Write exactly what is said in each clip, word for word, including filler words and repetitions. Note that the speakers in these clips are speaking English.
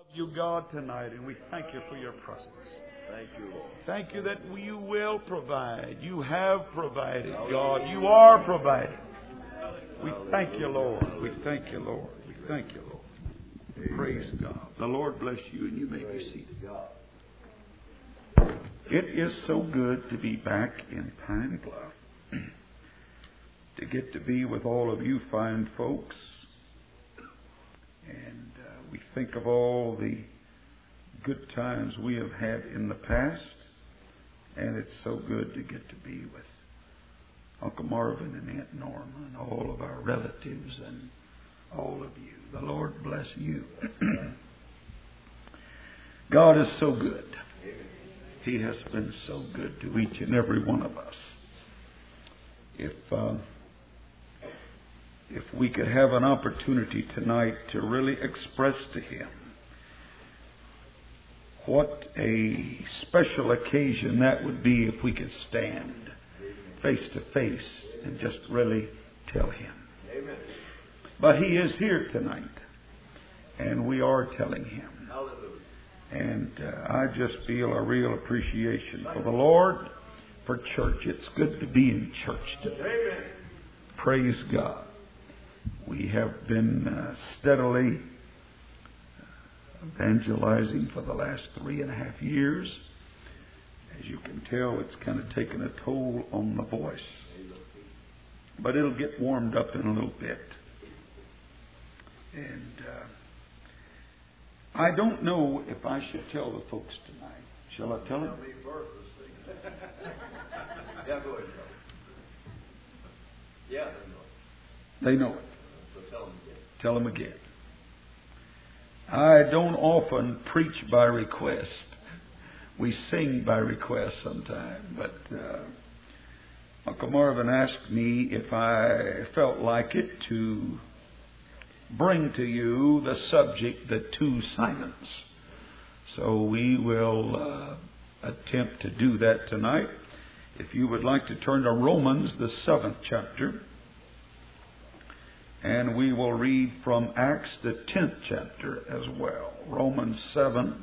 You, God, tonight, and we thank you for your presence. Thank you, Lord. Thank you that you will provide. You have provided, God. You are providing. We thank you, Lord. We thank you, Lord. We thank you, Lord. Praise God. The Lord bless you, and you may be seated. It is so good to be back in Pine Bluff, to get to be with all of you fine folks. And uh, we think of all the good times we have had in the past, and it's so good to get to be with Uncle Marvin and Aunt Norma and all of our relatives and all of you. The Lord bless you. God is so good. He has been so good to each and every one of us. If uh, if we could have an opportunity tonight to really express to Him what a special occasion that would be if we could stand face to face and just really tell Him. Amen. But He is here tonight, and we are telling Him. Hallelujah. And uh, I just feel a real appreciation for the Lord, for church. It's good to be in church today. Amen. Praise God. We have been uh, steadily evangelizing for the last three and a half years. As you can tell, it's kind of taken a toll on the voice. But it'll get warmed up in a little bit. And uh, I don't know if I should tell the folks tonight. Shall I tell them? Yeah, go ahead. Yeah, they know it. So tell them again. Tell them again. I don't often preach by request. We sing by request sometimes. But uh, Uncle Marvin asked me if I felt like it to bring to you the subject, the two Simons. So we will uh, attempt to do that tonight. If you would like to turn to Romans, the seventh chapter. And we will read from Acts, the tenth chapter as well. Romans seven.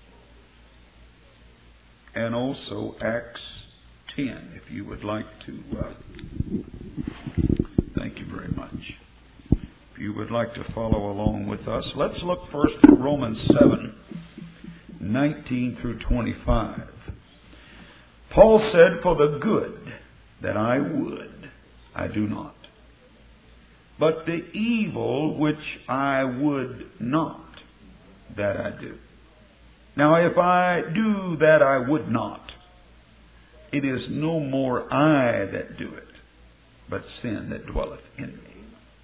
And also Acts ten, if you would like to. Uh, thank you very much. If you would like to follow along with us. Let's look first at Romans seven, nineteen through twenty-five. Paul said, "For the good that I would, I do not. But the evil which I would not, that I do. Now if I do that I would not, it is no more I that do it, but sin that dwelleth in me.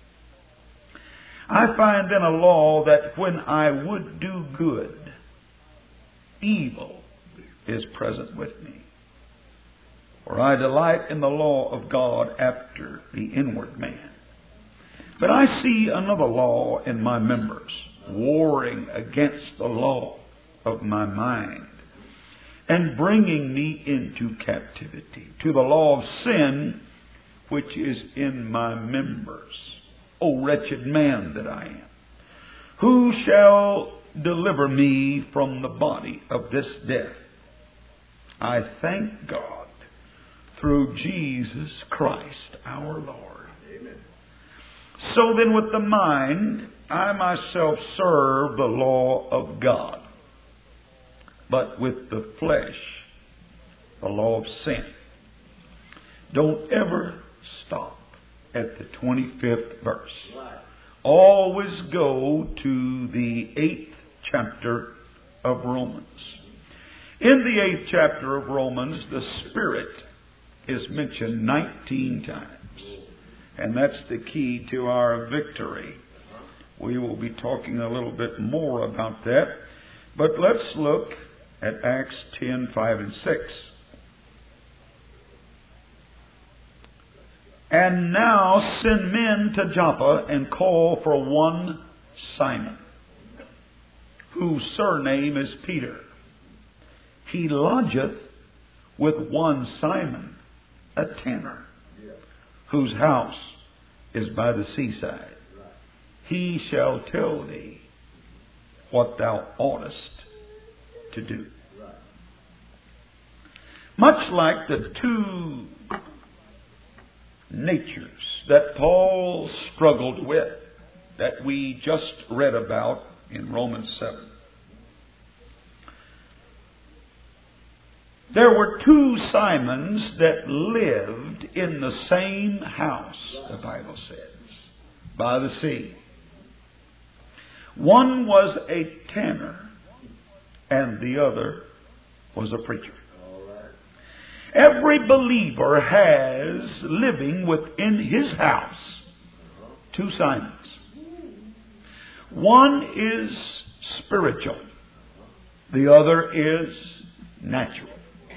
I find then a law that when I would do good, evil is present with me. For I delight in the law of God after the inward man. But I see another law in my members, warring against the law of my mind, and bringing me into captivity to the law of sin which is in my members. O wretched man that I am, who shall deliver me from the body of this death? I thank God through Jesus Christ our Lord. Amen. So then with the mind, I myself serve the law of God, but with the flesh, the law of sin." Don't ever stop at the twenty-fifth verse. Always go to the eighth chapter of Romans. In the eighth chapter of Romans, the Spirit is mentioned nineteen times. And that's the key to our victory. We will be talking a little bit more about that. But let's look at Acts ten, five and six. "And now send men to Joppa and call for one Simon, whose surname is Peter. He lodgeth with one Simon, a tanner, whose house is by the seaside. He shall tell thee what thou oughtest to do. Much like the two natures that Paul struggled with, that we just read about in Romans seven. There were two Simons that lived in the same house, the Bible says, by the sea. One was a tanner, and the other was a preacher. Every believer has living within his house two Simons. One is spiritual. The other is natural.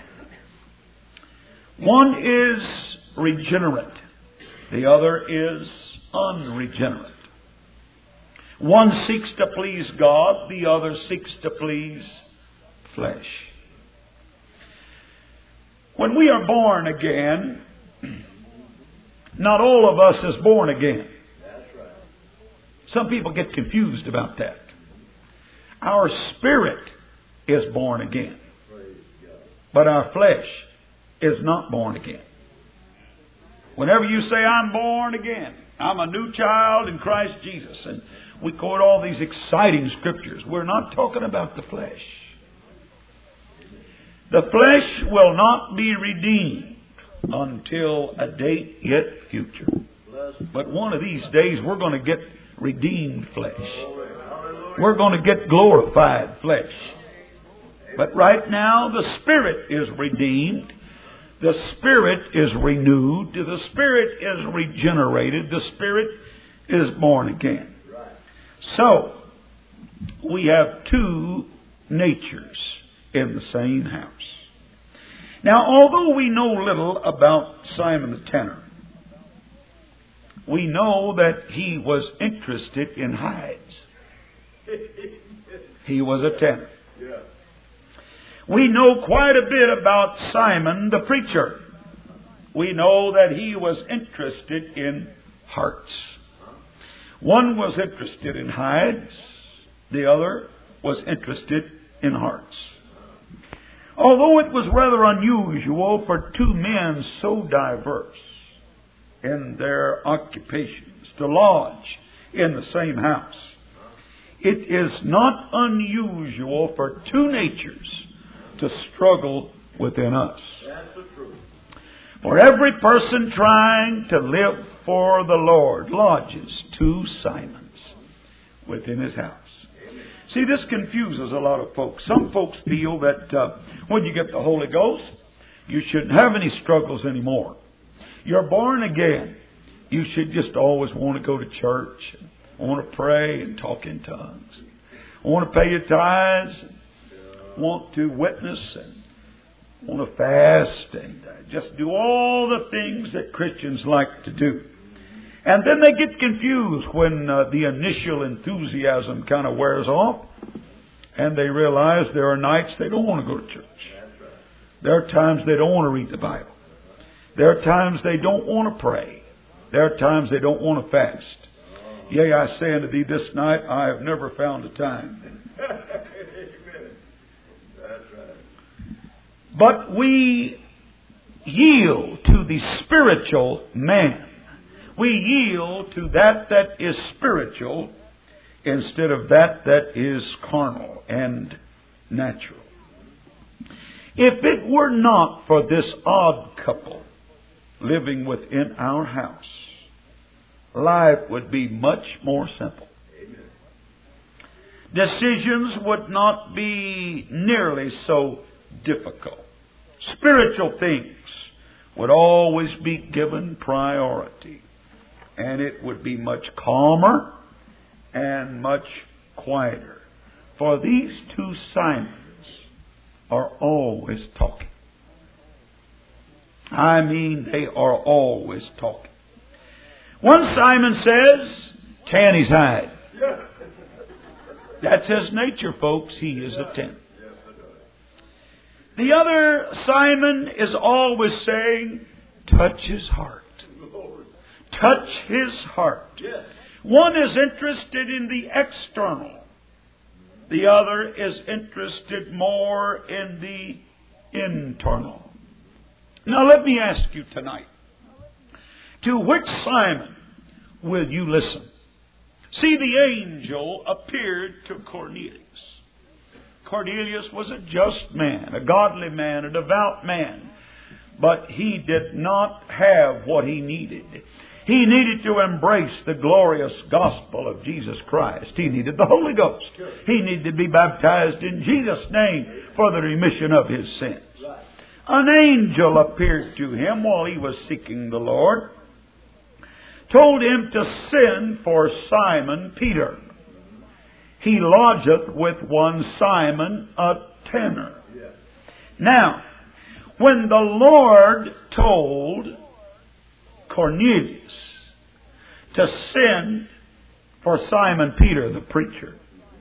One is regenerate. The other is unregenerate. One seeks to please God. The other seeks to please flesh. When we are born again, not all of us is born again. Some people get confused about that. Our spirit is born again, but our flesh is not born again. Whenever you say, I'm born again, I'm a new child in Christ Jesus, and we quote all these exciting scriptures, we're not talking about the flesh. The flesh will not be redeemed until a date yet future. But one of these days we're going to get redeemed flesh. We're going to get glorified flesh. But right now the Spirit is redeemed. The Spirit is renewed. The Spirit is regenerated. The Spirit is born again. So, we have two natures in the same house. Now, although we know little about Simon the tanner, we know that he was interested in hides. He was a tanner. We know quite a bit about Simon the preacher. We know that he was interested in hearts. One was interested in hides. The other was interested in hearts. Although it was rather unusual for two men so diverse in their occupations to lodge in the same house, it is not unusual for two natures to struggle within us. That's the truth. For every person trying to live for the Lord lodges two Simons within his house. See, this confuses a lot of folks. Some folks feel that uh, when you get the Holy Ghost, you shouldn't have any struggles anymore. You're born again. You should just always want to go to church, want to pray and talk in tongues, want to pay your tithes, want to witness and want to fast and uh, just do all the things that Christians like to do. And then they get confused when uh, the initial enthusiasm kind of wears off and they realize there are nights they don't want to go to church. There are times they don't want to read the Bible. There are times they don't want to pray. There are times they don't want to fast. Yea, I say unto thee this night, I have never found a time. But we yield to the spiritual man. We yield to that that is spiritual instead of that that is carnal and natural. If it were not for this odd couple living within our house, life would be much more simple. Amen. Decisions would not be nearly so difficult. Spiritual things would always be given priority. And it would be much calmer and much quieter. For these two Simons are always talking. I mean, they are always talking. One Simon says, tan his hide. That's his nature, folks. He is a tan. The other Simon is always saying, touch his heart. Touch his heart. One is interested in the external. The other is interested more in the internal. Now let me ask you tonight, to which Simon will you listen? See, the angel appeared to Cornelius. Cornelius was a just man, a godly man, a devout man. But he did not have what he needed. He needed to embrace the glorious gospel of Jesus Christ. He needed the Holy Ghost. He needed to be baptized in Jesus' name for the remission of his sins. An angel appeared to him while he was seeking the Lord, told him to send for Simon Peter. He lodgeth with one Simon a tanner. Now, when the Lord told Cornelius to send for Simon Peter, the preacher,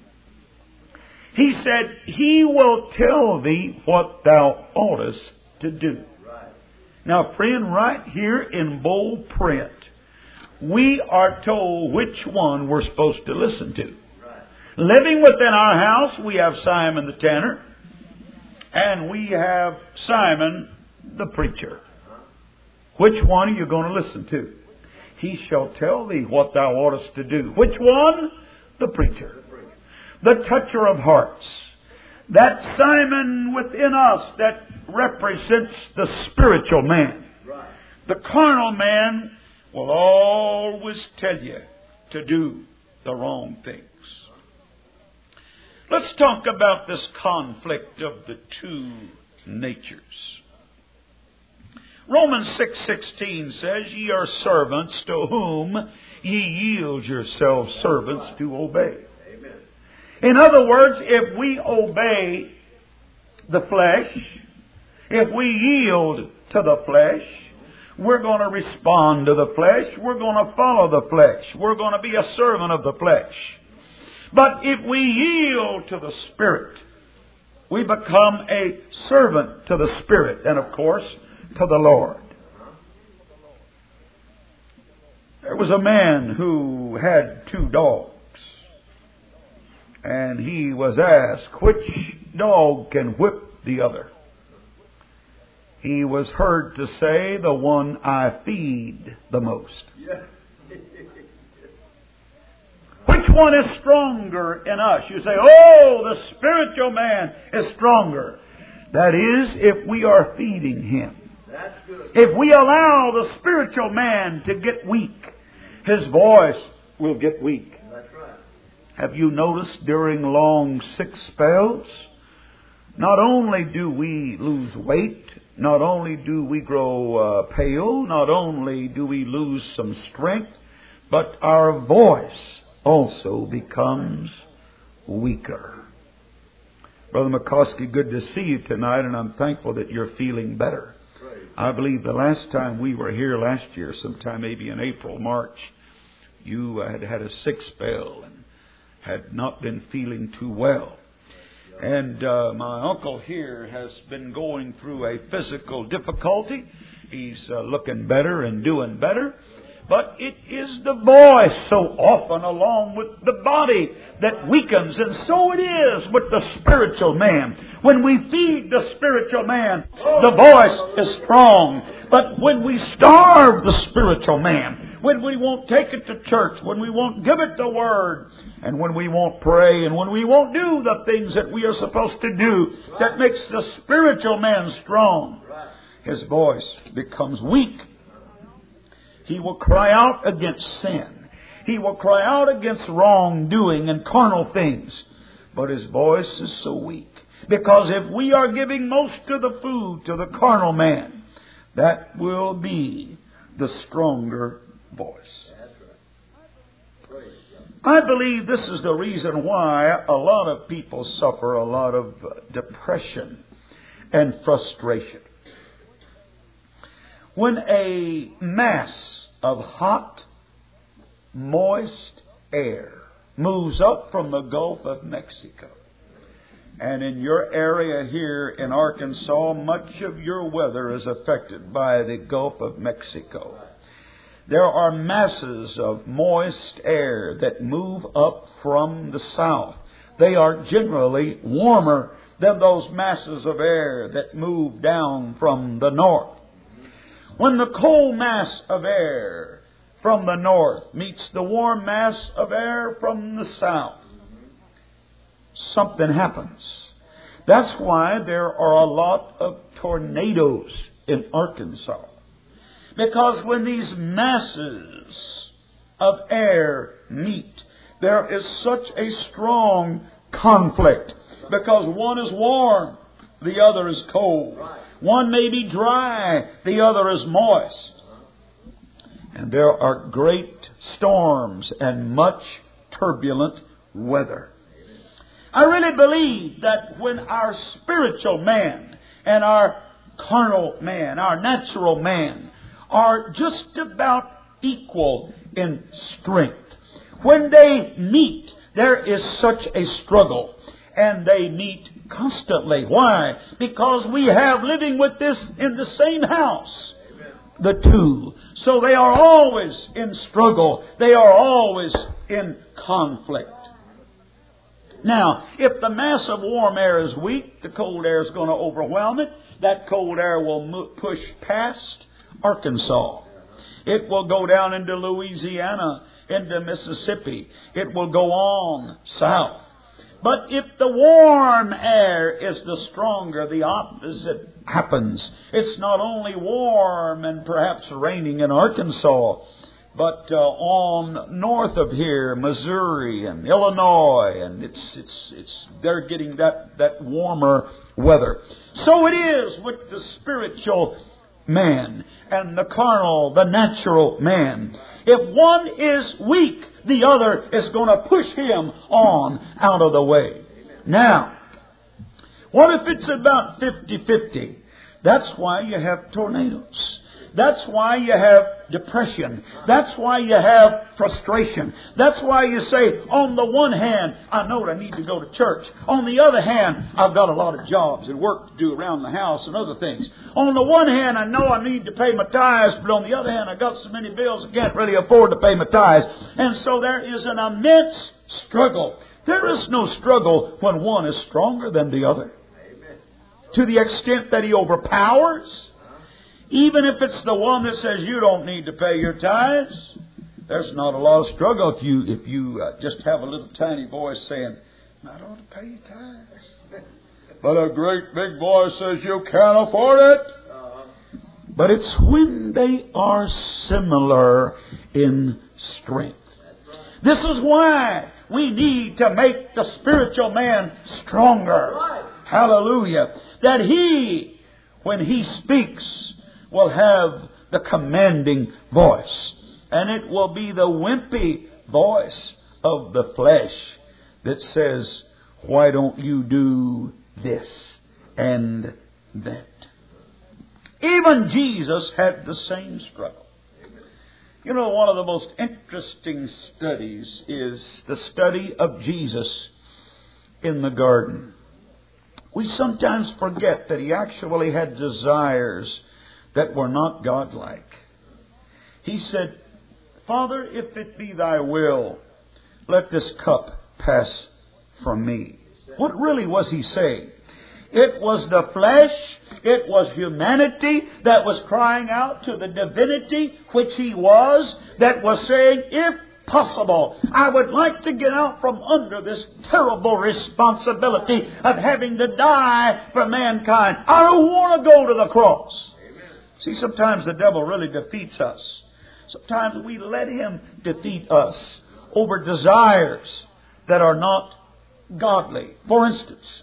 he said, He will tell thee what thou oughtest to do. Right. Now, friend, right here in bold print, we are told which one we're supposed to listen to. Right. Living within our house, we have Simon the tanner, and we have Simon the preacher. Which one are you going to listen to? He shall tell thee what thou oughtest to do. Which one? The preacher. The toucher of hearts. That Simon within us that represents the spiritual man. The carnal man will always tell you to do the wrong things. Let's talk about this conflict of the two natures. Romans six sixteen says, Ye are servants to whom ye yield yourselves servants to obey. Amen. In other words, if we obey the flesh, if we yield to the flesh, we're going to respond to the flesh. We're going to follow the flesh. We're going to be a servant of the flesh. But if we yield to the Spirit, we become a servant to the Spirit and, of course, to the Lord. There was a man who had two dogs, and he was asked, which dog can whip the other? He was heard to say, the one I feed the most. Yeah. Which one is stronger in us? You say, oh, the spiritual man is stronger. That is, if we are feeding him. That's good. If we allow the spiritual man to get weak, his voice will get weak. That's right. Have you noticed during long sick spells, not only do we lose weight, not only do we grow uh, pale, not only do we lose some strength, but our voice also becomes weaker. Brother McCoskey, good to see you tonight, and I'm thankful that you're feeling better. I believe the last time we were here last year, sometime maybe in April, March, you had had a sick spell and had not been feeling too well. And uh, my uncle here has been going through a physical difficulty. He's uh, looking better and doing better. But it is the voice so often along with the body that weakens. And so it is with the spiritual man. When we feed the spiritual man, the voice is strong. But when we starve the spiritual man, when we won't take it to church, when we won't give it the Word, and when we won't pray, and when we won't do the things that we are supposed to do, that makes the spiritual man strong, his voice becomes weak. He will cry out against sin. He will cry out against wrongdoing and carnal things. But his voice is so weak. Because if we are giving most of the food to the carnal man, that will be the stronger voice. I believe this is the reason why a lot of people suffer a lot of depression and frustration. When a mass of hot, moist air moves up from the Gulf of Mexico, and in your area here in Arkansas, much of your weather is affected by the Gulf of Mexico. There are masses of moist air that move up from the south. they are generally warmer than those masses of air that move down from the north. When the cold mass of air from the north meets the warm mass of air from the south, something happens. That's why there are a lot of tornadoes in Arkansas. Because when these masses of air meet, there is such a strong conflict. Because one is warm, the other is cold. One may be dry, the other is moist. And there are great storms and much turbulent weather. I really believe that when our spiritual man and our carnal man, our natural man, are just about equal in strength, when they meet, there is such a struggle. And they meet constantly. Why? Because we have living with this in the same house. Amen. The two. So they are always in struggle. They are always in conflict. Now, if the mass of warm air is weak, the cold air is going to overwhelm it. That cold air will mo- push past Arkansas. It will go down into Louisiana, into Mississippi. It will go on south. But if the warm air is the stronger, the opposite happens. It's not only warm and perhaps raining in Arkansas, but uh, on north of here, Missouri and Illinois, and it's it's it's they're getting that that warmer weather. So it is with the spiritual man and the carnal, the natural man. If one is weak, the other is going to push him on out of the way. Now, what if it's about fifty-fifty? That's why you have tornadoes. That's why you have depression. That's why you have frustration. That's why you say, on the one hand, I know I need to go to church. On the other hand, I've got a lot of jobs and work to do around the house and other things. On the one hand, I know I need to pay my tithes, but on the other hand, I've got so many bills I can't really afford to pay my tithes. And so there is an immense struggle. There is no struggle when one is stronger than the other. Amen. To the extent that he overpowers. Even if it's the one that says you don't need to pay your tithes, there's not a lot of struggle if you if you uh, just have a little tiny voice saying, I don't pay your tithes. But a great big voice says you can't afford it. But it's when they are similar in strength. This is why we need to make the spiritual man stronger. Hallelujah. That he, when he speaks, will have the commanding voice. And it will be the wimpy voice of the flesh that says, why don't you do this and that? Even Jesus had the same struggle. You know, one of the most interesting studies is the study of Jesus in the garden. We sometimes forget that he actually had desires that were not godlike. He said, Father, if it be thy will, let this cup pass from me. What really was he saying? It was the flesh, it was humanity that was crying out to the divinity which he was, that was saying, if possible, I would like to get out from under this terrible responsibility of having to die for mankind. I don't want to go to the cross. See, sometimes the devil really defeats us. Sometimes we let him defeat us over desires that are not godly. For instance,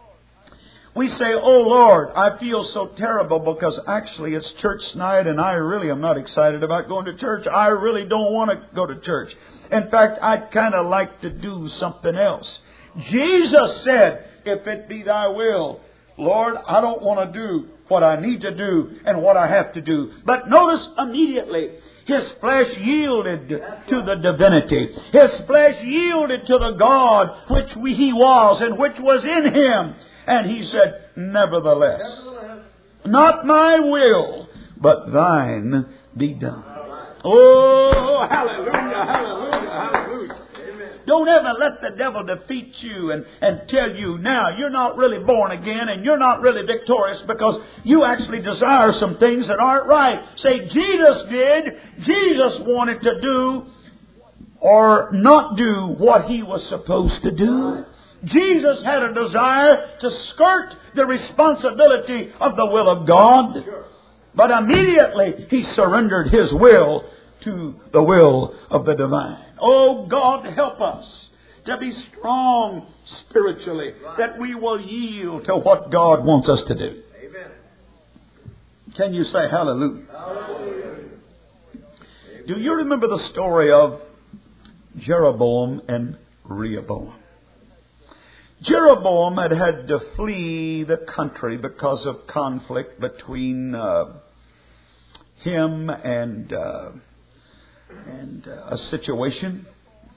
we say, oh Lord, I feel so terrible because actually it's church night and I really am not excited about going to church. I really don't want to go to church. In fact, I'd kind of like to do something else. Jesus said, if it be thy will, Lord, I don't want to do what I need to do and what I have to do. But notice immediately, his flesh yielded to the divinity. His flesh yielded to the God which we, he was and which was in him. And he said, nevertheless, not my will, but thine be done. Oh, hallelujah, hallelujah, hallelujah. Don't ever let the devil defeat you and, and tell you now you're not really born again and you're not really victorious because you actually desire some things that aren't right. Say, Jesus did. Jesus wanted to do or not do what He was supposed to do. Jesus had a desire to skirt the responsibility of the will of God. But immediately He surrendered His will to the will of the divine. Oh, God, help us to be strong spiritually, that we will yield to what God wants us to do. Amen. Can you say hallelujah? Hallelujah. Do you remember the story of Jeroboam and Rehoboam? Jeroboam had had to flee the country because of conflict between uh, him and uh, and uh, a situation.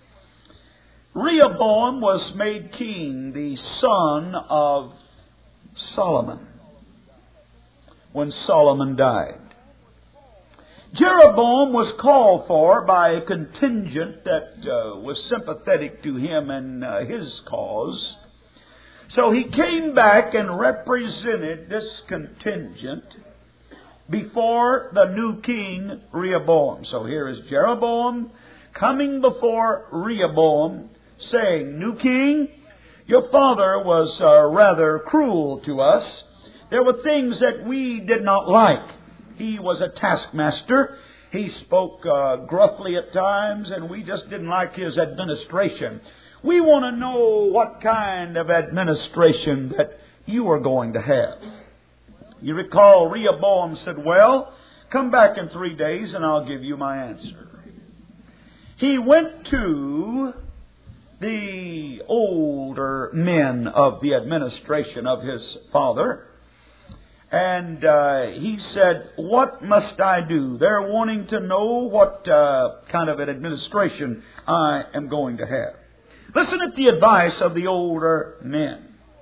Rehoboam was made king, the son of Solomon, when Solomon died. Jeroboam was called for by a contingent that uh, was sympathetic to him and uh, his cause. So he came back and represented this contingent before the new king Rehoboam. So here is Jeroboam coming before Rehoboam saying, "New king, your father was uh, rather cruel to us. There were things that we did not like. He was a taskmaster. He spoke uh, gruffly at times, and we just didn't like his administration. We want to know what kind of administration that you are going to have." You recall Rehoboam said, "Well, come back in three days and I'll give you my answer." He went to the older men of the administration of his father, and uh, he said, "What must I do? They're wanting to know what uh, kind of an administration I am going to have." Listen to the advice of the older men.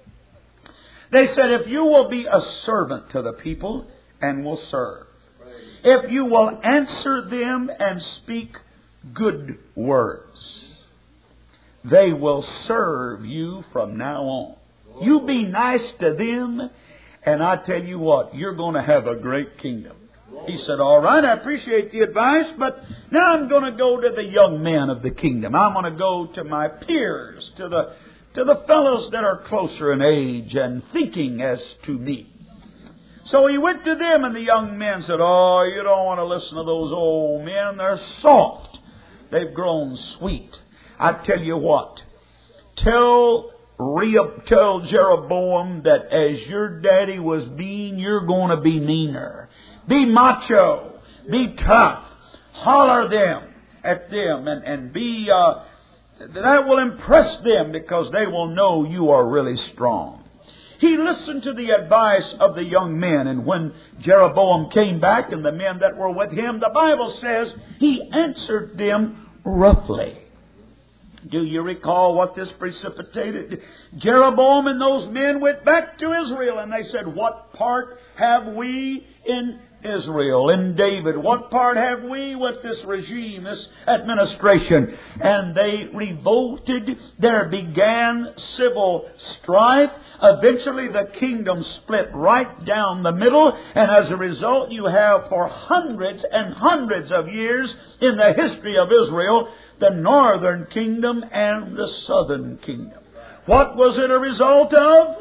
They said, "If you will be a servant to the people and will serve, if you will answer them and speak good words, they will serve you from now on. You be nice to them, and I tell you what, you're going to have a great kingdom." He said, "All right, I appreciate the advice, but now I'm going to go to the young men of the kingdom. I'm going to go to my peers, to the to the fellows that are closer in age and thinking as to me." So he went to them, and the young men said, "Oh, you don't want to listen to those old men. They're soft. They've grown sweet. I tell you what, tell Rehob- tell Jeroboam that as your daddy was mean, you're going to be meaner. Be macho. Be tough. Holler them at them and, and be, uh, that will impress them because they will know you are really strong." He listened to the advice of the young men, and when Jeroboam came back and the men that were with him, the Bible says he answered them roughly. Do you recall what this precipitated? Jeroboam and those men went back to Israel and they said, "What part have we in Israel, in David? What part have we with this regime, this administration?" And they revolted. There began civil strife. Eventually the kingdom split right down the middle. And as a result, you have for hundreds and hundreds of years in the history of Israel, the northern kingdom and the southern kingdom. What was it a result of?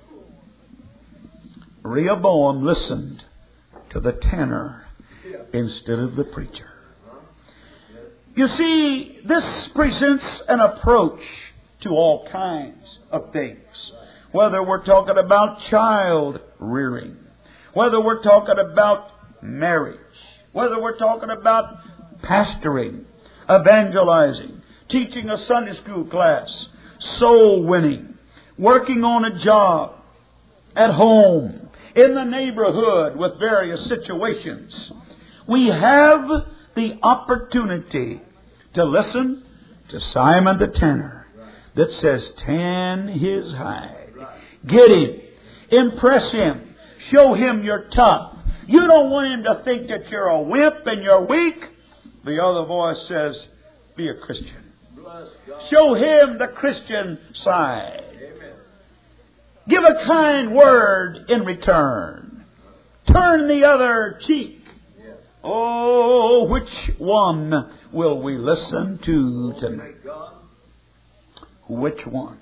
Rehoboam listened to the tenor instead of the preacher. You see, this presents an approach to all kinds of things. Whether we're talking about child rearing, whether we're talking about marriage, whether we're talking about pastoring, evangelizing, teaching a Sunday school class, soul winning, working on a job, at home, in the neighborhood with various situations. We have the opportunity to listen to Simon the tenor that says, "Tan his hide. Get him. Impress him. Show him you're tough. You don't want him to think that you're a wimp and you're weak." The other voice says, "Be a Christian. Show him the Christian side. Give a kind word in return. Turn the other cheek. Oh, which one will we listen to tonight? Which one?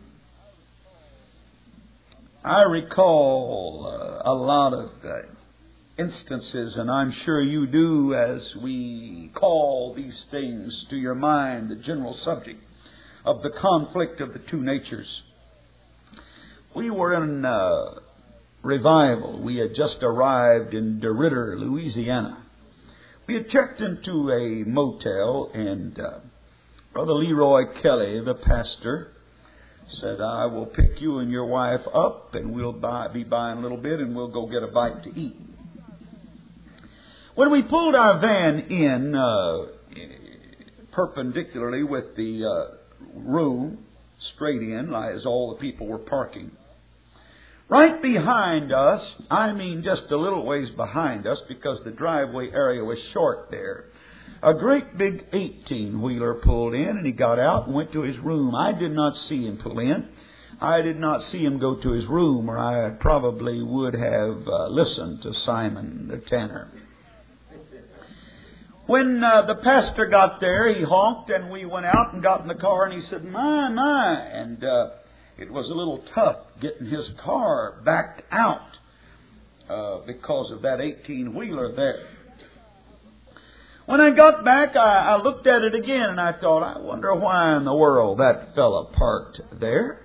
I recall uh, a lot of uh, instances, and I'm sure you do, as we call these things to your mind, the general subject of the conflict of the two natures. We were in uh, revival. We had just arrived in DeRidder, Louisiana. We had checked into a motel, and uh, Brother Leroy Kelly, the pastor, said, I will pick you and your wife up, and we'll buy, be buying a little bit, and we'll go get a bite to eat. When we pulled our van in uh, perpendicularly with the uh, room, straight in, as all the people were parking, right behind us, I mean just a little ways behind us, because the driveway area was short there, a great big eighteen-wheeler pulled in, and he got out and went to his room. I did not see him pull in. I did not see him go to his room, or I probably would have uh, listened to Simon the tanner. When uh, the pastor got there, he honked, and we went out and got in the car, and he said, my, my. And uh, it was a little tough getting his car backed out uh, because of that eighteen-wheeler there. When I got back, I, I looked at it again, and I thought, I wonder why in the world that fella parked there.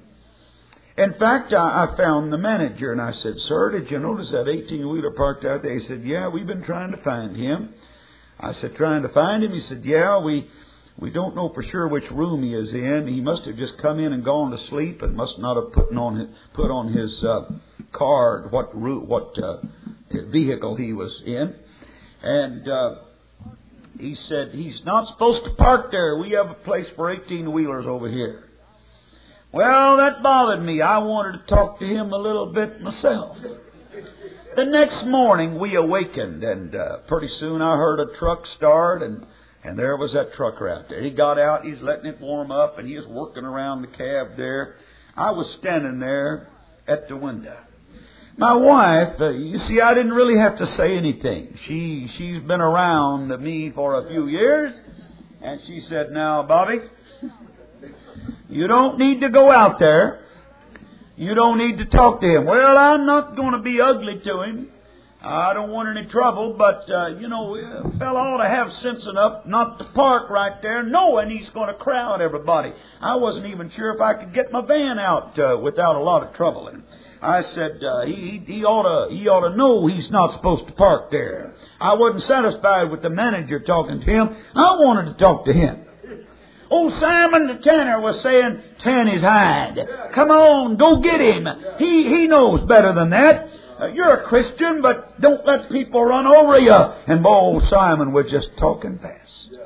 In fact, I, I found the manager, and I said, sir, did you notice that eighteen-wheeler parked out there? He said, yeah, we've been trying to find him. I said, trying to find him? He said, yeah, we we don't know for sure which room he is in. He must have just come in and gone to sleep, and must not have put on his, put on his uh, card what route, what uh, vehicle he was in. And uh, he said, he's not supposed to park there. We have a place for eighteen-wheelers over here. Well, that bothered me. I wanted to talk to him a little bit myself. The next morning we awakened, and uh, pretty soon I heard a truck start, and, and there was that trucker out there. He got out, he's letting it warm up, and he was working around the cab there. I was standing there at the window. My wife, uh, you see, I didn't really have to say anything. She, she's been around me for a few years, and she said, now, Bobby, you don't need to go out there. You don't need to talk to him. Well, I'm not going to be ugly to him. I don't want any trouble, but, uh, you know, a fellow ought to have sense enough not to park right there knowing he's going to crowd everybody. I wasn't even sure if I could get my van out uh, without a lot of trouble. And I said, uh, he, he, ought to, he ought to know he's not supposed to park there. I wasn't satisfied with the manager talking to him. I wanted to talk to him. Old Simon the tanner was saying, tan his hide. Come on, go get him. He he knows better than that. Uh, you're a Christian, but don't let people run over you. And old Simon was just talking fast.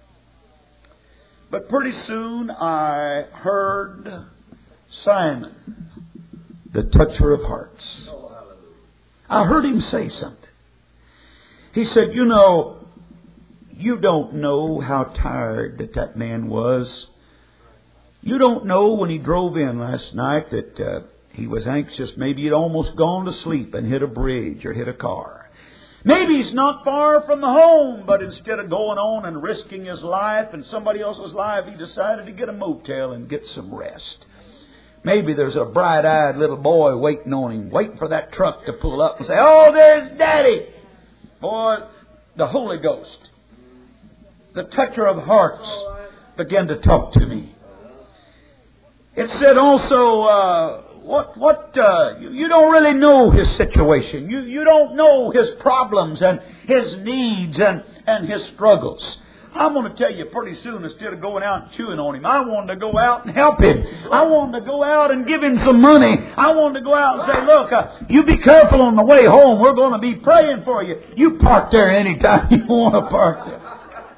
But pretty soon I heard Simon, the toucher of hearts. I heard him say something. He said, you know, you don't know how tired that that man was. You don't know when he drove in last night that uh, he was anxious. Maybe he'd almost gone to sleep and hit a bridge or hit a car. Maybe he's not far from the home, but instead of going on and risking his life and somebody else's life, he decided to get a motel and get some rest. Maybe there's a bright-eyed little boy waiting on him, waiting for that truck to pull up and say, oh, there's Daddy. Boy, the Holy Ghost, the toucher of hearts, began to talk to me. It said also, uh, what, what, uh, you, you don't really know his situation. You, you don't know his problems and his needs and, and his struggles. I'm going to tell you pretty soon, instead of going out and chewing on him, I wanted to go out and help him. I wanted to go out and give him some money. I wanted to go out and say, look, uh, you be careful on the way home. We're going to be praying for you. You park there anytime you want to park there.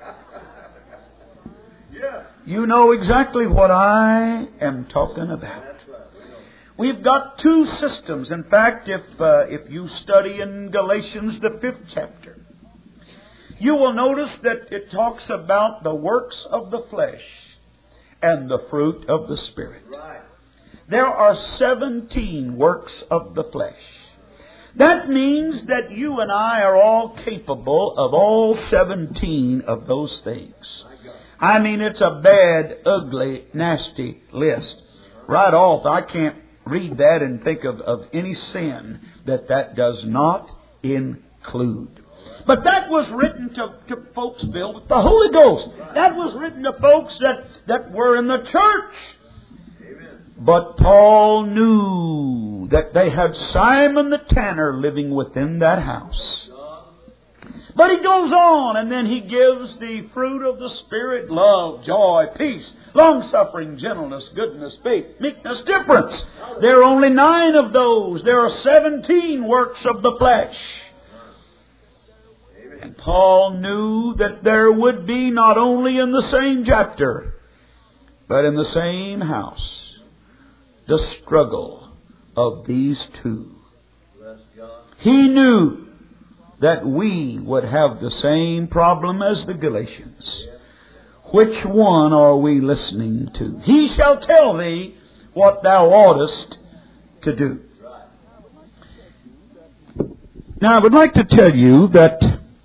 You know exactly what I am talking about. We've got two systems. In fact, if uh, if you study in Galatians, the fifth chapter, you will notice that it talks about the works of the flesh. and the fruit of the Spirit. There are seventeen works of the flesh. That means that you and I are all capable of all seventeen of those things. I mean, it's a bad, ugly, nasty list. Right off, I can't read that and think of, of any sin that that does not include. But that was written to, to folks filled with the Holy Ghost. That was written to folks that, that were in the church. But Paul knew that they had Simon the tanner living within that house. But he goes on and then he gives the fruit of the Spirit: love, joy, peace, long-suffering, gentleness, goodness, faith, meekness, temperance. There are only nine of those. There are seventeen works of the flesh. And Paul knew that there would be, not only in the same chapter, but in the same house, the struggle of these two. He knew that we would have the same problem as the Galatians. Which one are we listening to? He shall tell thee what thou oughtest to do. Now I would like to tell you that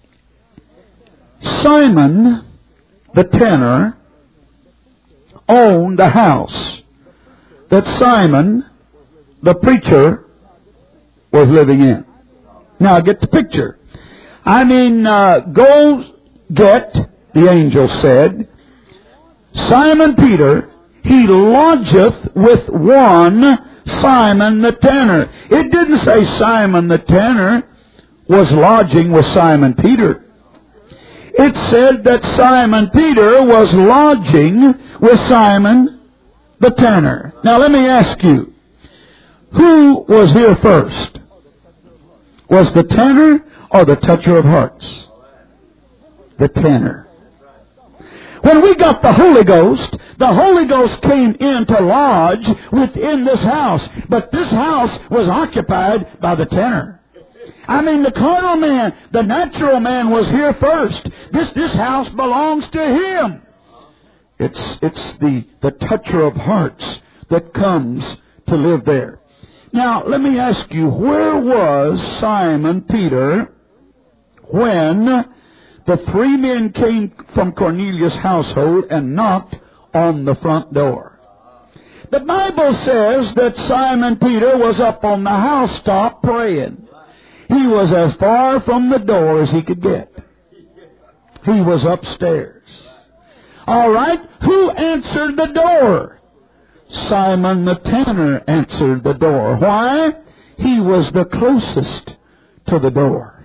Simon the tanner owned the house that Simon the preacher was living in. Now get the picture. I mean, uh, go get, the angel said, Simon Peter, he lodgeth with one Simon the tanner. It didn't say Simon the tanner was lodging with Simon Peter. It said that Simon Peter was lodging with Simon the tanner. Now let me ask you, who was here first? Was the tanner or the toucher of hearts? The tanner. When we got the Holy Ghost, the Holy Ghost came in to lodge within this house. But this house was occupied by the tanner. I mean, the carnal man, the natural man was here first. This, this house belongs to him. It's, it's the, the toucher of hearts that comes to live there. Now, let me ask you, where was Simon Peter when the three men came from Cornelius' household and knocked on the front door? The Bible says that Simon Peter was up on the housetop praying. He was as far from the door as he could get. He was upstairs. All right, who answered the door? Simon the tanner answered the door. Why? He was the closest to the door.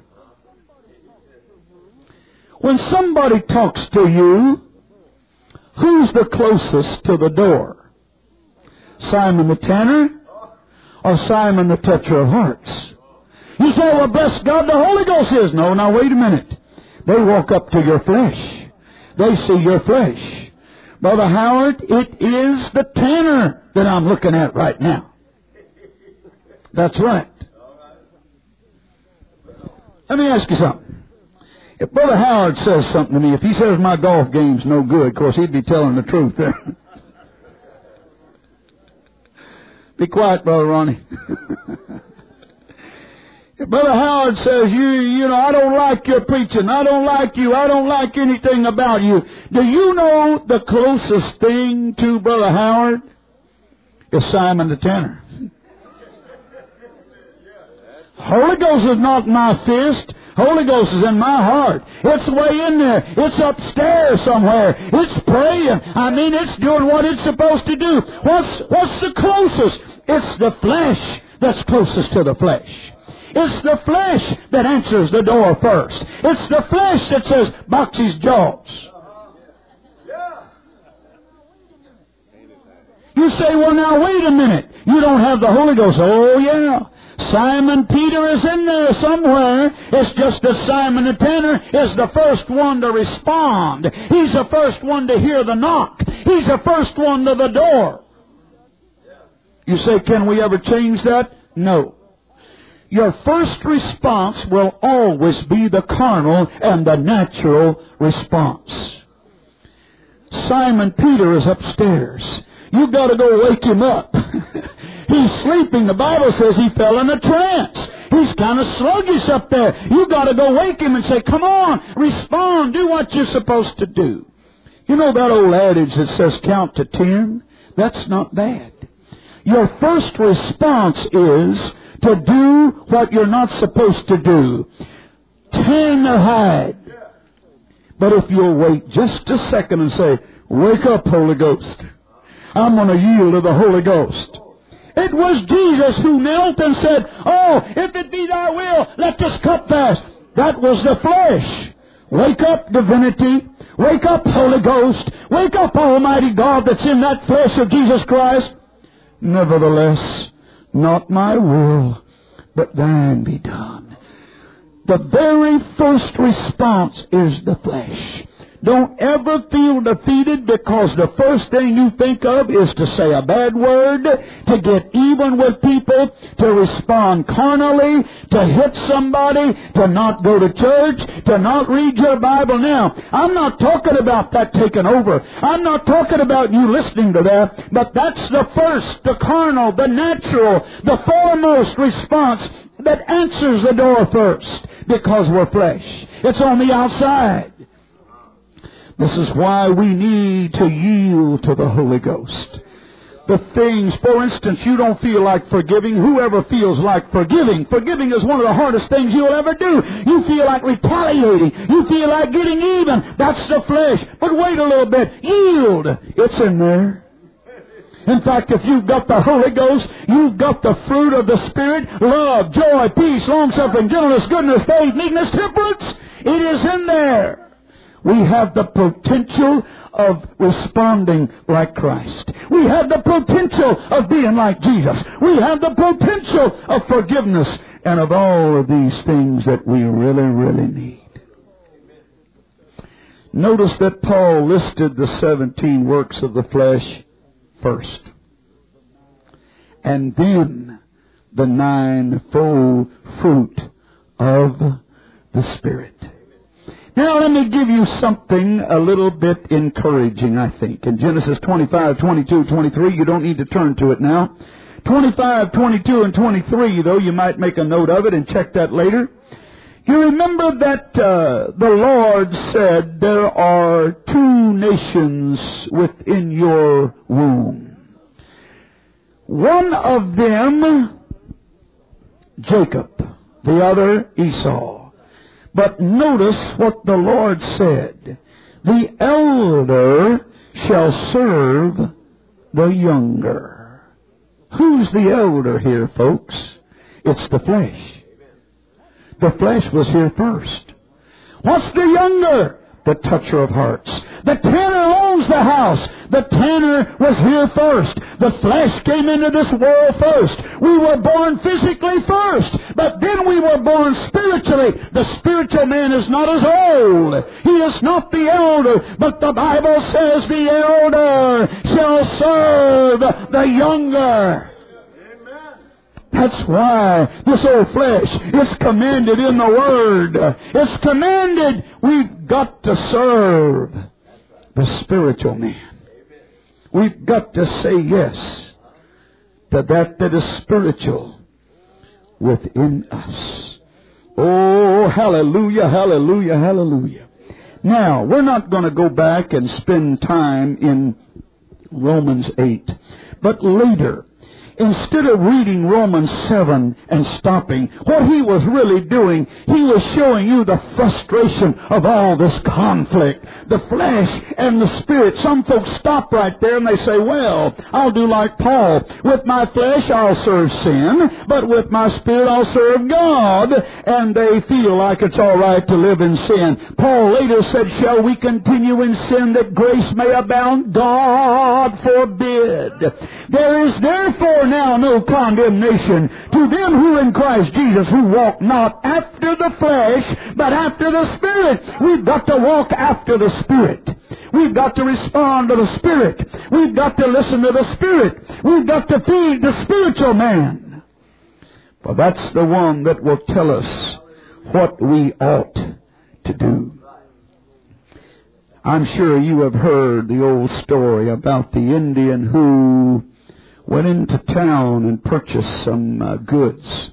When somebody talks to you, who's the closest to the door? Simon the tanner or Simon the toucher of hearts? You say, well, bless God, the Holy Ghost is. No, now wait a minute. They walk up to your flesh. They see your flesh. Brother Howard, it is the tanner that I'm looking at right now. That's right. Let me ask you something. If Brother Howard says something to me, if he says my golf game's no good, of course he'd be telling the truth there. Be quiet, Brother Ronnie. If Brother Howard says, you, you know, I don't like your preaching, I don't like you, I don't like anything about you, do you know the closest thing to Brother Howard is Simon the tanner? Holy Ghost is not in my fist. Holy Ghost is in my heart. It's way in there. It's upstairs somewhere. It's praying. I mean, it's doing what it's supposed to do. What's, what's the closest? It's the flesh that's closest to the flesh. It's the flesh that answers the door first. It's the flesh that says, box his jaws. You say, well, now, wait a minute. You don't have the Holy Ghost. Oh, yeah. Simon Peter is in there somewhere. It's just that Simon the tanner is the first one to respond. He's the first one to hear the knock. He's the first one to the door. You say, can we ever change that? No. Your first response will always be the carnal and the natural response. Simon Peter is upstairs. You've got to go wake him up. He's sleeping. The Bible says he fell in a trance. He's kind of sluggish up there. You've got to go wake him and say, come on, respond, do what you're supposed to do. You know that old adage that says count to ten? That's not bad. Your first response is to do what you're not supposed to do. Ten or hide. But if you'll wait just a second and say, wake up, Holy Ghost. I'm going to yield to the Holy Ghost. It was Jesus who knelt and said, oh, if it be thy will, let this cup pass. That was the flesh. Wake up, divinity. Wake up, Holy Ghost. Wake up, Almighty God that's in that flesh of Jesus Christ. Nevertheless, not my will, but thine be done. The very first response is the flesh. Don't ever feel defeated because the first thing you think of is to say a bad word, to get even with people, to respond carnally, to hit somebody, to not go to church, to not read your Bible. Now, I'm not talking about that taking over. I'm not talking about you listening to that, but that's the first, the carnal, the natural, the foremost response that answers the door first, because we're flesh. It's on the outside. This is why we need to yield to the Holy Ghost. The things, for instance, you don't feel like forgiving. Whoever feels like forgiving, forgiving is one of the hardest things you'll ever do. You feel like retaliating. You feel like getting even. That's the flesh. But wait a little bit. Yield. It's in there. In fact, if you've got the Holy Ghost, you've got the fruit of the Spirit, love, joy, peace, long-suffering, gentleness, goodness, faith, meekness, temperance. It is in there. We have the potential of responding like Christ. We have the potential of being like Jesus. We have the potential of forgiveness and of all of these things that we really, really need. Notice that Paul listed the seventeen works of the flesh first. And then the ninefold fruit of the Spirit. Now let me give you something a little bit encouraging, I think. In Genesis twenty-five, twenty-two, twenty-three, you don't need to turn to it now. twenty-five, twenty-two, and twenty-three, though, you might make a note of it and check that later. You remember that uh, the Lord said there are two nations within your womb. One of them, Jacob. The other, Esau. But notice what the Lord said. The elder shall serve the younger. Who's the elder here, folks? It's the flesh. The flesh was here first. What's the younger? The toucher of hearts. The tanner owns the house. The tanner was here first. The flesh came into this world first. We were born physically first, but then we were born spiritually. The spiritual man is not as old. He is not the elder, but the Bible says the elder shall serve the younger. That's why this old flesh is commanded in the Word. It's commanded. We've got to serve the spiritual man. We've got to say yes to that that is spiritual within us. Oh, hallelujah, hallelujah, hallelujah. Now, we're not going to go back and spend time in Romans eight. But later, instead of reading Romans seven and stopping, what he was really doing, he was showing you the frustration of all this conflict, the flesh and the spirit. Some folks stop right there and they say, well, I'll do like Paul. With my flesh I'll serve sin, but with my spirit I'll serve God. And they feel like it's all right to live in sin. Paul later said, shall we continue in sin that grace may abound? God forbid. There is therefore now no condemnation to them who in Christ Jesus, who walk not after the flesh, but after the Spirit. We've got to walk after the Spirit. We've got to respond to the Spirit. We've got to listen to the Spirit. We've got to feed the spiritual man. For that's the one that will tell us what we ought to do. I'm sure you have heard the old story about the Indian who went into town and purchased some uh, goods.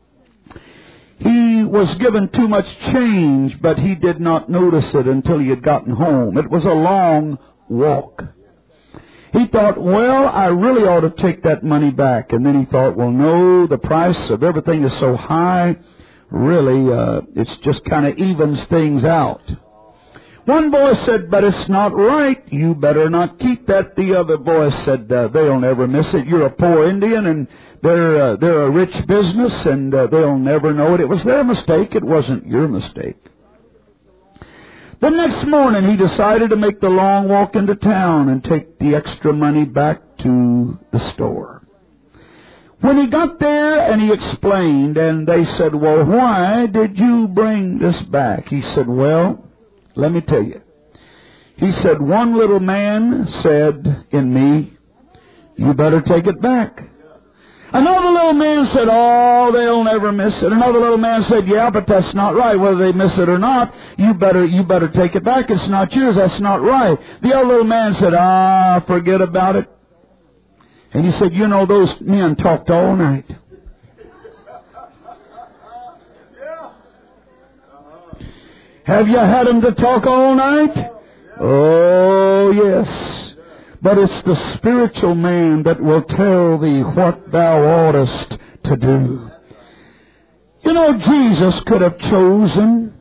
He was given too much change, but he did not notice it until he had gotten home. It was a long walk. He thought, well, I really ought to take that money back. And then he thought, well, no, the price of everything is so high, really, uh, it's just kind of evens things out. One voice said, but it's not right. You better not keep that. The other voice said, uh, they'll never miss it. You're a poor Indian, and they're uh, they're a rich business, and uh, they'll never know it. It was their mistake. It wasn't your mistake. The next morning, he decided to make the long walk into town and take the extra money back to the store. When he got there and he explained, and they said, well, why did you bring this back? He said, well, let me tell you. He said, one little man said in me, you better take it back. Another little man said, oh, they'll never miss it. Another little man said, yeah, but that's not right. Whether they miss it or not, you better you better take it back. It's not yours. That's not right. The other little man said, ah, forget about it. And he said, you know, those men talked all night. Have you had them to talk all night? Oh, yes. But it's the spiritual man that will tell thee what thou oughtest to do. You know, Jesus could have chosen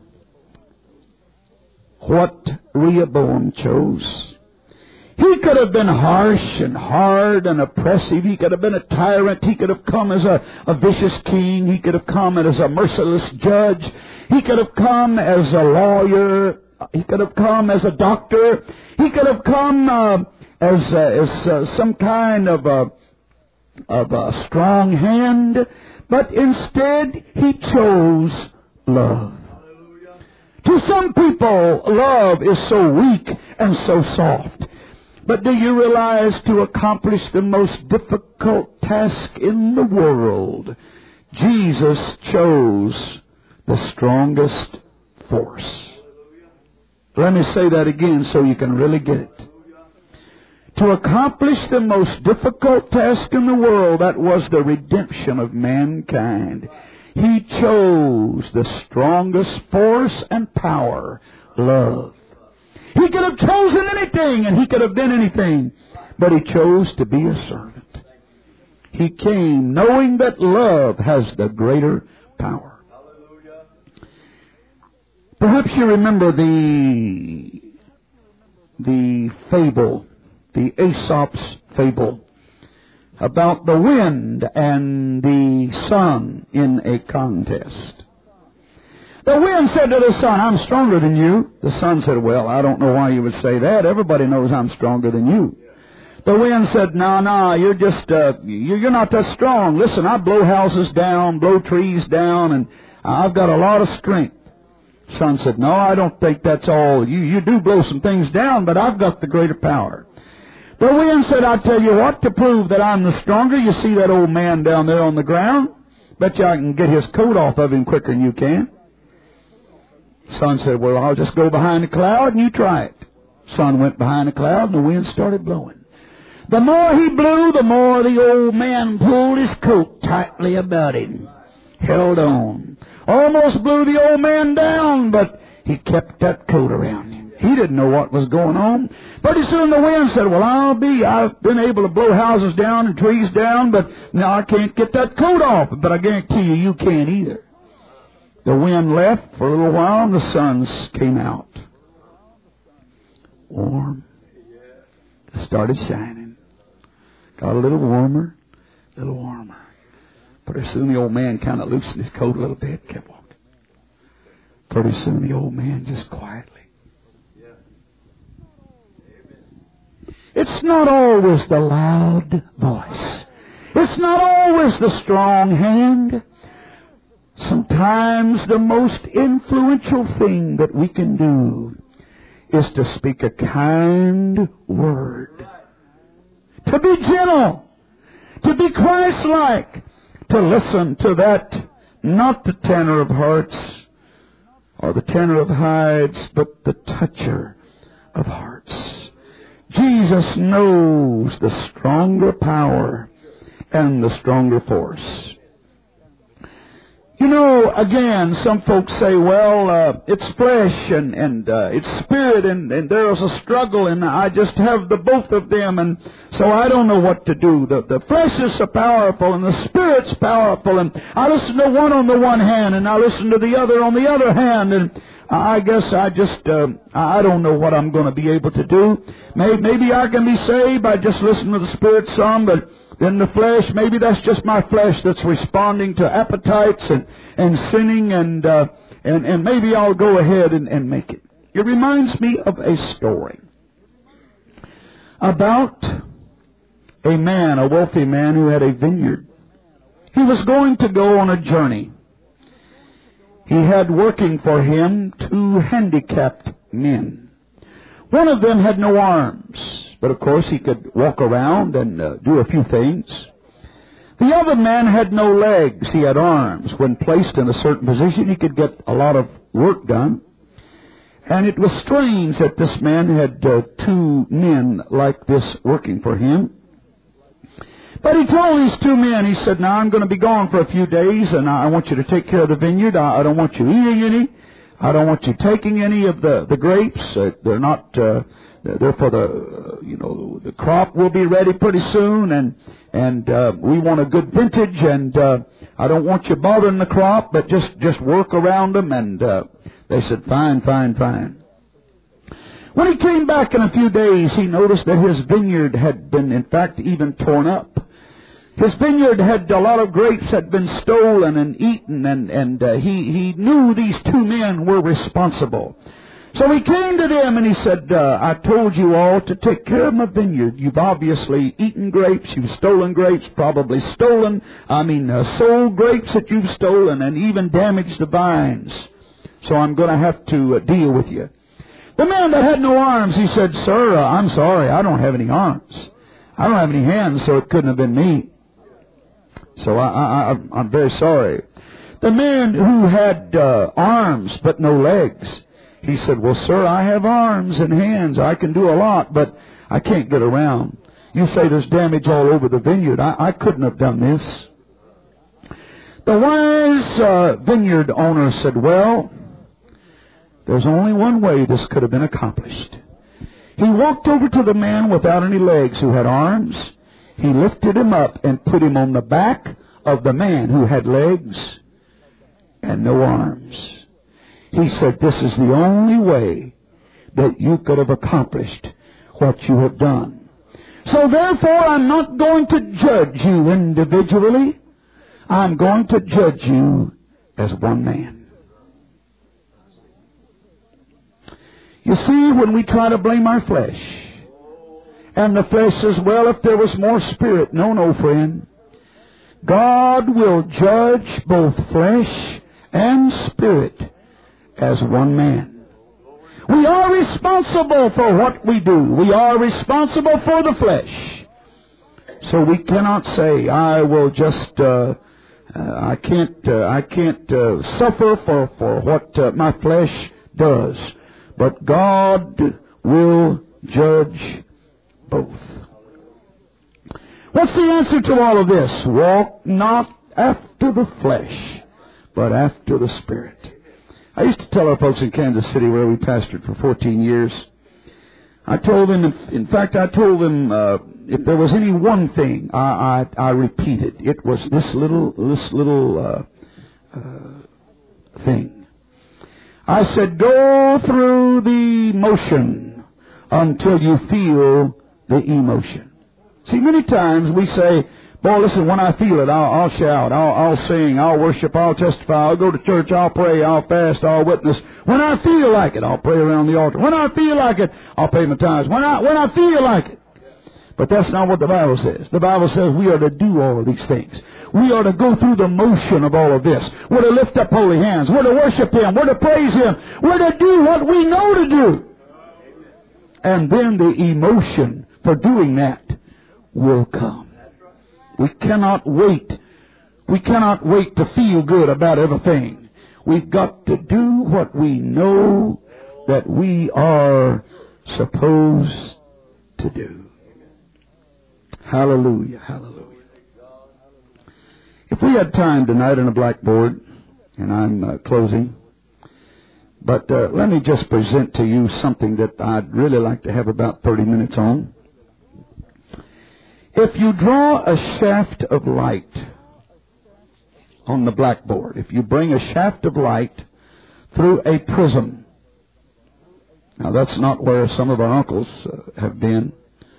what Rehoboam chose. He could have been harsh and hard and oppressive. He could have been a tyrant. He could have come as a, a vicious king. He could have come as a merciless judge. He could have come as a lawyer. He could have come as a doctor. He could have come uh, as, uh, as uh, some kind of a, of a strong hand. But instead, he chose love. To some people, love is so weak and so soft. But do you realize to accomplish the most difficult task in the world, Jesus chose the strongest force? Let me say that again so you can really get it. To accomplish the most difficult task in the world, that was the redemption of mankind. He chose the strongest force and power, love. He could have chosen anything, and he could have been anything, but he chose to be a servant. He came knowing that love has the greater power. Perhaps you remember the the fable, the Aesop's fable, about the wind and the sun in a contest. The wind said to the sun, I'm stronger than you. The sun said, well, I don't know why you would say that. Everybody knows I'm stronger than you. The wind said, no, no, you're just, uh, you're not that strong. Listen, I blow houses down, blow trees down, and I've got a lot of strength. The sun said, no, I don't think that's all. You, you do blow some things down, but I've got the greater power. The wind said, I'll tell you what, to prove that I'm the stronger, you see that old man down there on the ground? Bet you I can get his coat off of him quicker than you can. Son said, well, I'll just go behind the cloud and you try it. Son went behind the cloud and the wind started blowing. The more he blew, the more the old man pulled his coat tightly about him. Held on. Almost blew the old man down, but he kept that coat around him. He didn't know what was going on. Pretty soon the wind said, well, I'll be, I've been able to blow houses down and trees down, but now I can't get that coat off. But I guarantee you, you can't either. The wind left for a little while and the sun came out. Warm. It started shining. Got a little warmer, a little warmer. Pretty soon the old man kind of loosened his coat a little bit, kept walking. Pretty soon the old man just quietly. It's not always the loud voice. It's not always the strong hand. Sometimes the most influential thing that we can do is to speak a kind word. To be gentle. To be Christ-like. To listen to that, not the tenor of hearts or the tenor of hides, but the toucher of hearts. Jesus knows the stronger power and the stronger force. You know, again, some folks say, well, uh, it's flesh and, and uh, it's spirit, and, and there's a struggle, and I just have the both of them, and so I don't know what to do. The, the flesh is so powerful, and the spirit's powerful, and I listen to one on the one hand, and I listen to the other on the other hand, and I guess I just, uh, I don't know what I'm going to be able to do. Maybe, maybe I can be saved by just listening to the Spirit some, but then the flesh, maybe that's just my flesh that's responding to appetites and, and sinning, and, uh, and, and maybe I'll go ahead and, and make it. It reminds me of a story about a man, a wealthy man who had a vineyard. He was going to go on a journey. He had working for him two handicapped men. One of them had no arms, but of course he could walk around and uh, do a few things. The other man had no legs. He had arms. When placed in a certain position, he could get a lot of work done. And it was strange that this man had uh, two men like this working for him. But he told these two men, he said, now I'm going to be gone for a few days, and I want you to take care of the vineyard. I, I don't want you eating any. I don't want you taking any of the, the grapes. Uh, they're not, uh, they're for the, uh, you know, the crop will be ready pretty soon, and, and, uh, we want a good vintage, and, uh, I don't want you bothering the crop, but just, just work around them. And, uh, they said, fine, fine, fine. When he came back in a few days, he noticed that his vineyard had been, in fact, even torn up. His vineyard had, a lot of grapes had been stolen and eaten, and, and uh, he, he knew these two men were responsible. So he came to them and he said, uh, I told you all to take care of my vineyard. You've obviously eaten grapes, you've stolen grapes, probably stolen, I mean, uh, sold grapes that you've stolen, and even damaged the vines. So I'm going to have to uh, deal with you. The man that had no arms, he said, sir, uh, I'm sorry, I don't have any arms. I don't have any hands, so it couldn't have been me. So I, I, I'm very sorry. The man who had uh, arms but no legs, he said, well, sir, I have arms and hands. I can do a lot, but I can't get around. You say there's damage all over the vineyard. I, I couldn't have done this. The wise uh, vineyard owner said, well, there's only one way this could have been accomplished. He walked over to the man without any legs who had arms. He lifted him up and put him on the back of the man who had legs and no arms. He said, this is the only way that you could have accomplished what you have done. So therefore, I'm not going to judge you individually. I'm going to judge you as one man. You see, when we try to blame our flesh, and the flesh says, well, if there was more spirit. No, no, friend. God will judge both flesh and spirit as one man. We are responsible for what we do. We are responsible for the flesh. So we cannot say, I will just, uh, uh, I can't, uh, I can't uh, suffer for, for what uh, my flesh does. But God will judge both. What's the answer to all of this? Walk not after the flesh, but after the Spirit. I used to tell our folks in Kansas City, where we pastored for fourteen years, I told them, in fact, I told them, uh, if there was any one thing I, I, I repeated, it was this little, this little uh, uh, thing. I said, go through the motion until you feel the emotion. See, many times we say, boy, listen, when I feel it, I'll, I'll shout, I'll, I'll sing, I'll worship, I'll testify, I'll go to church, I'll pray, I'll fast, I'll witness. When I feel like it, I'll pray around the altar. When I feel like it, I'll pay my tithes. When I, when I feel like it. But that's not what the Bible says. The Bible says we are to do all of these things. We are to go through the motion of all of this. We're to lift up holy hands. We're to worship Him. We're to praise Him. We're to do what we know to do. And then the emotion for doing that will come. We cannot wait. We cannot wait to feel good about everything. We've got to do what we know that we are supposed to do. Hallelujah, hallelujah. If we had time tonight on a blackboard, and I'm uh, closing, but uh, let me just present to you something that I'd really like to have about thirty minutes on. If you draw a shaft of light on the blackboard, if you bring a shaft of light through a prism, now that's not where some of our uncles uh, have been.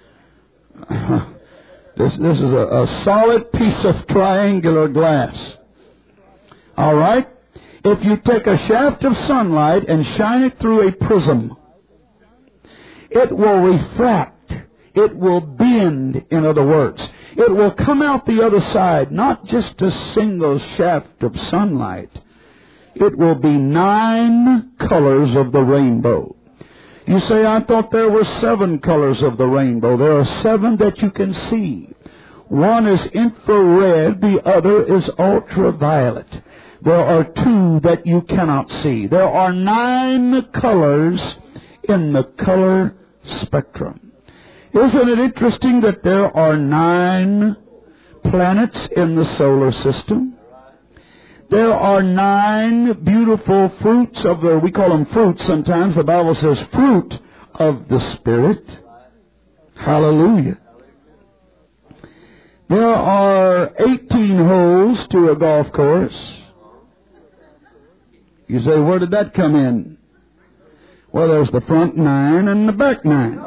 this this is a, a solid piece of triangular glass. All right? If you take a shaft of sunlight and shine it through a prism, it will refract. It will bend, in other words. It will come out the other side, not just a single shaft of sunlight. It will be nine colors of the rainbow. You say, I thought there were seven colors of the rainbow. There are seven that you can see. One is infrared, the other is ultraviolet. There are two that you cannot see. There are nine colors in the color spectrum. Isn't it interesting that there are nine planets in the solar system? There are nine beautiful fruits of the, we call them fruits sometimes. The Bible says fruit of the Spirit. Hallelujah. There are eighteen holes to a golf course. You say, where did that come in? Well, there's the front nine and the back nine.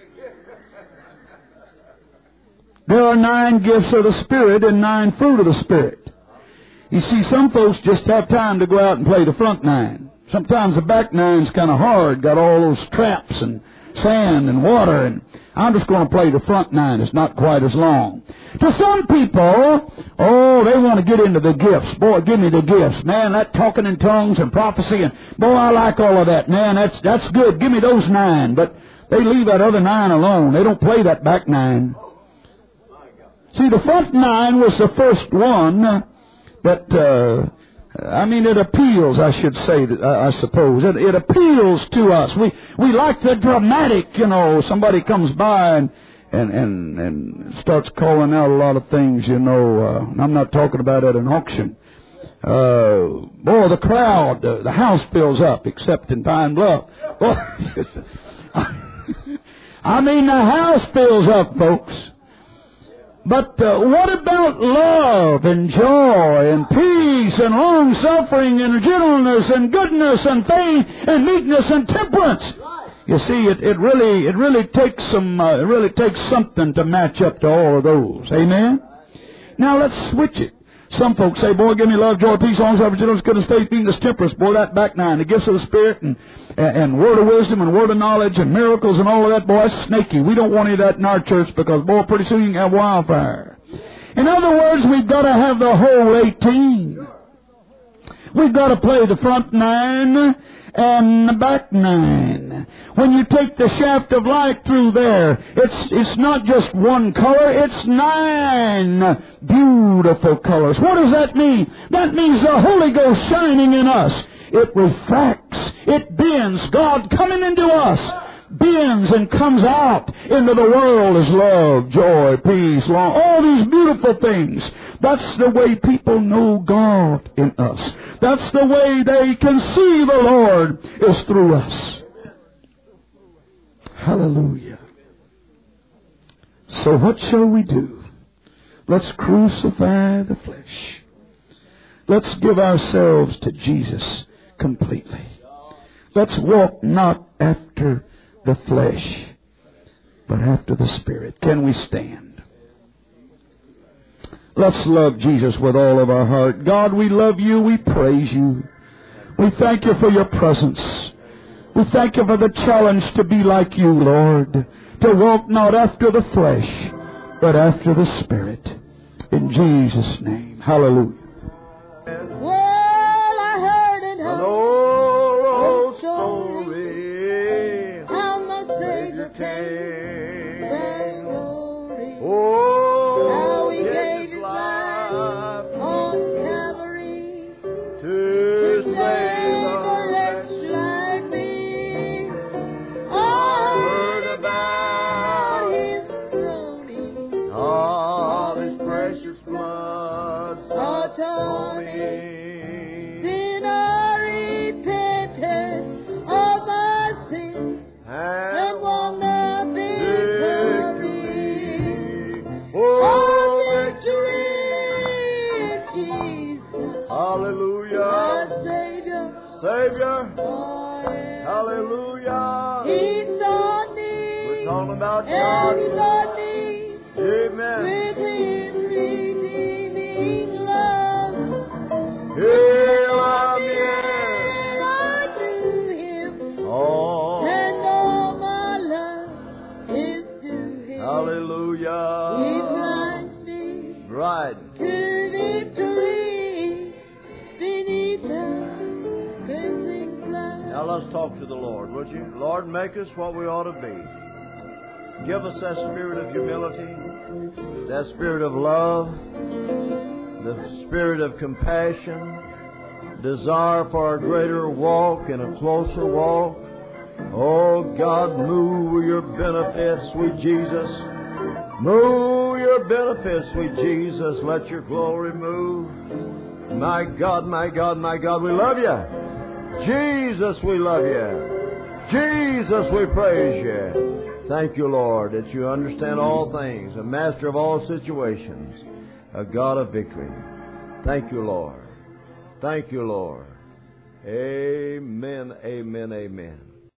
There are nine gifts of the Spirit and nine fruit of the Spirit. You see, some folks just have time to go out and play the front nine. Sometimes the back nine's kind of hard, got all those traps and sand and water, and I'm just going to play the front nine. It's not quite as long. To some people, oh, they want to get into the gifts. Boy, give me the gifts. Man, that talking in tongues and prophecy, and boy, I like all of that. Man, that's that's good. Give me those nine. But they leave that other nine alone. They don't play that back nine. See, the front nine was the first one that, uh, I mean, it appeals, I should say, I suppose. It, it appeals to us. We we like the dramatic, you know. Somebody comes by and, and, and, and starts calling out a lot of things, you know. Uh, I'm not talking about at an auction. Uh, boy, the crowd, uh, the house fills up, except in Pine Bluff. Boy, I mean, the house fills up, folks. But uh, what about love and joy and peace and long-suffering and gentleness and goodness and faith and meekness and temperance? You see, it, it really it really takes some uh, it really takes something to match up to all of those. Amen. Now let's switch it. Some folks say, boy, give me love, joy, peace, long-suffering, gentleness, goodness, faith, meekness, temperance. Boy, that back nine, the gifts of the Spirit and, and, and word of wisdom and word of knowledge and miracles and all of that, boy, that's snaky. We don't want any of that in our church because, boy, pretty soon you can have wildfire. In other words, we've got to have the whole eighteen. We've got to play the front nine and the back nine. When you take the shaft of light through there, it's it's not just one color, it's nine beautiful colors. What does that mean? That means the Holy Ghost shining in us. It refracts, it bends. God coming into us bends and comes out into the world as love, joy, peace, long, all these beautiful things. That's the way people know God in us. That's the way they can see the Lord is through us. Hallelujah. So what shall we do? Let's crucify the flesh. Let's give ourselves to Jesus completely. Let's walk not after the flesh, but after the Spirit. Can we stand? Let's love Jesus with all of our heart. God, we love you. We praise you. We thank you for your presence. We thank you for the challenge to be like you, Lord. To walk not after the flesh, but after the Spirit. In Jesus' name. Hallelujah. Well, I heard it An all. old story. How my Savior came. came. Glory. Oh, How he his gave his life life on Calvary to to save save a a wretch wretch like me. Oh, Savior. forever. Hallelujah. He sought me, We're talking about and He God. sought me Amen. with His redeeming love. Here I'm And I knew Him, in. Oh. and all my love is to Him. He Hallelujah. plunged me Right. to victory beneath the cleansing blood. Now let's talk to the Lord, would you? Lord, make us what we ought to be. Give us that spirit of humility, that spirit of love, the spirit of compassion, desire for a greater walk and a closer walk. Oh God, move with your benefits, sweet Jesus. Move your benefits, sweet Jesus. Let your glory move. My God, my God, my God, we love you. Jesus, we love you. Jesus, we praise you. Thank you, Lord, that you understand all things, a master of all situations, a God of victory. Thank you, Lord. Thank you, Lord. Amen, amen, amen.